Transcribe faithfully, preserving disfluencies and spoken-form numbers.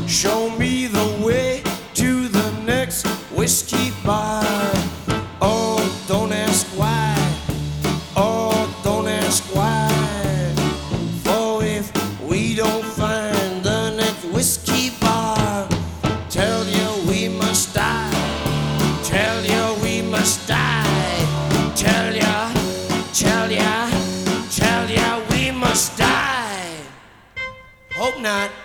Show me the way to the next whiskey bar. Oh, don't ask why. Oh, don't ask why. For if we don't find the next whiskey bar, tell you we must die. Tell you we must die. Tell ya, tell ya, tell ya we must die. Hope not.